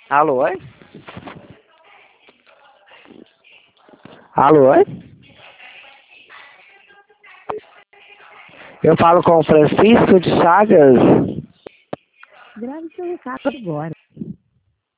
Alô, oi? Alô, oi? Eu falo com o Francisco de Chagas. Grave seu recado agora.